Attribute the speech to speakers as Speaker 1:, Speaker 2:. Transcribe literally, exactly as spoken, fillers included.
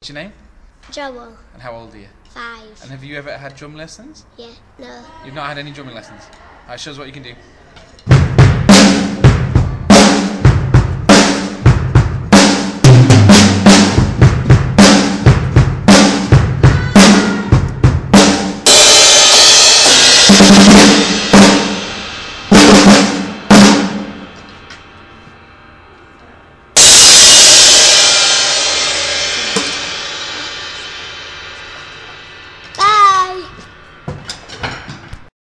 Speaker 1: What's your name?
Speaker 2: Joel.
Speaker 1: And how old are you?
Speaker 2: Five.
Speaker 1: And have you ever had drum lessons?
Speaker 2: Yeah. No.
Speaker 1: You've not had any drumming lessons? Alright, show us what you can do.